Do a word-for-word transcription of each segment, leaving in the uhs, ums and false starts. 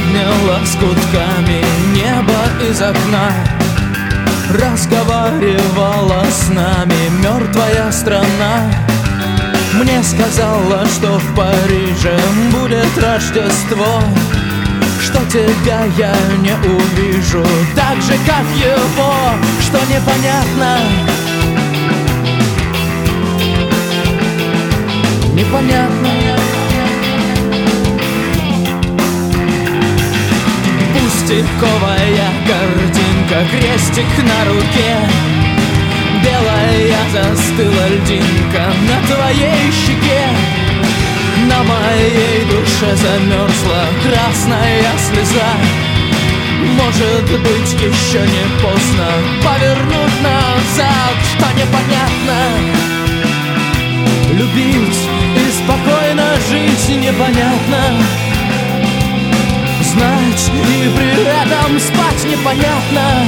сегодня лоскутками небо из окна разговаривала с нами мертвая страна. Мне сказала, что в Париже будет Рождество, что тебя я не увижу так же, как его, что непонятно, непонятно. Пустяковая картинка, крестик на руке, белая застыла льдинка на твоей щеке. На моей душе замерзла красная слеза. Может быть, еще не поздно повернуть назад, что непонятно. Любить и спокойно жить непонятно. Знать и при этом спать непонятно.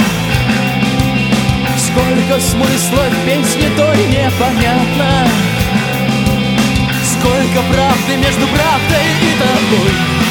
Сколько смысла в песне той непонятно. Сколько правды между правдой и тобой.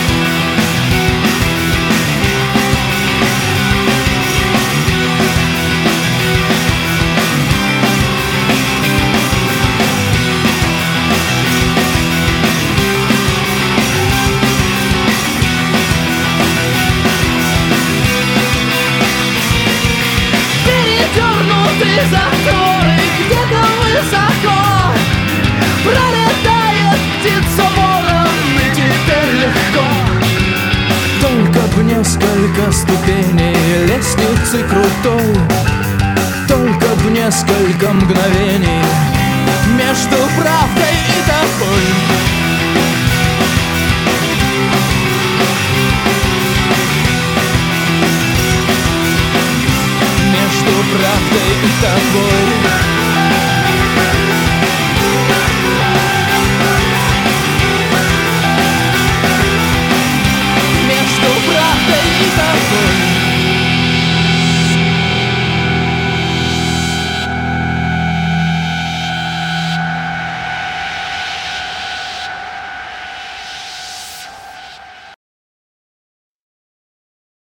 Передернутые заторы где-то высоко пролетает птица ворон, и теперь легко. Только б несколько ступеней лестницы крутой, только б несколько мгновений между правдой и тобой. Между правдой и тобой.